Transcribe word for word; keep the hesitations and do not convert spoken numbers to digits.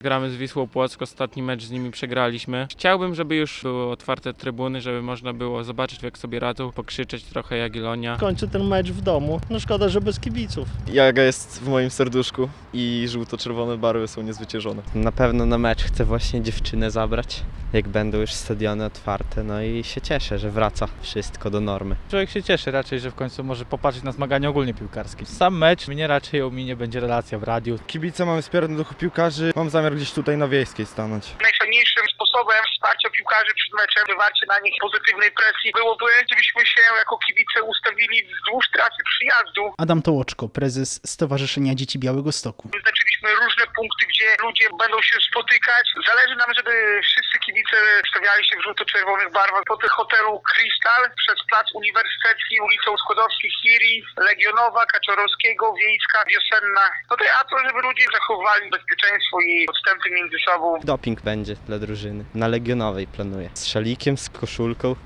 Gramy z Wisłą Płock, ostatni mecz z nimi przegraliśmy. Chciałbym, żeby już były otwarte trybuny, żeby można było zobaczyć, jak sobie radzą, pokrzyczeć trochę Jagiellonia. Kończy ten mecz w domu. No szkoda, że bez kibiców. Jaga jest w moim serduszku i żółto-czerwone barwy są niezwyciężone. Na pewno na mecz chcę właśnie dziewczynę zabrać, jak będą już stadiony otwarte, no i się cieszę, że wraca wszystko do normy. Człowiek się cieszy raczej, że w końcu może popatrzeć na zmagania ogólnie piłkarskie. Sam mecz mnie raczej ominie, będzie relacja w radiu. Kibice mamy wspierać duchu piłkarzy, mam zamiar gdzieś tutaj na Wiejskiej stanąć. Najfajniejszym sposobem wsparcia piłkarzy przed meczem, wywarcie na nich pozytywnej presji byłoby, gdybyśmy się jako kibice ustawili wzdłuż trasy przyjazdu. Adam Tołoczko, prezes Stowarzyszenia Dzieci Białegostoku. Wyznaczyliśmy różne punkty, gdzie ludzie będą się spotykać. Zależy nam, żeby wszyscy kibice stawiali się w żółto-czerwonych barwach po hotelu Krystal, przez Plac Uniwersytecki, ulicą Skłodowskich, Hiri, Legionowa, Kaczorowskiego, Wiejska, Wiosenna. No to a to, żeby ludzie zachowali bezpieczeństwo i odstępy między sobą. Doping będzie dla drużyny. Na Legionowej planuję. Z szalikiem, z koszulką.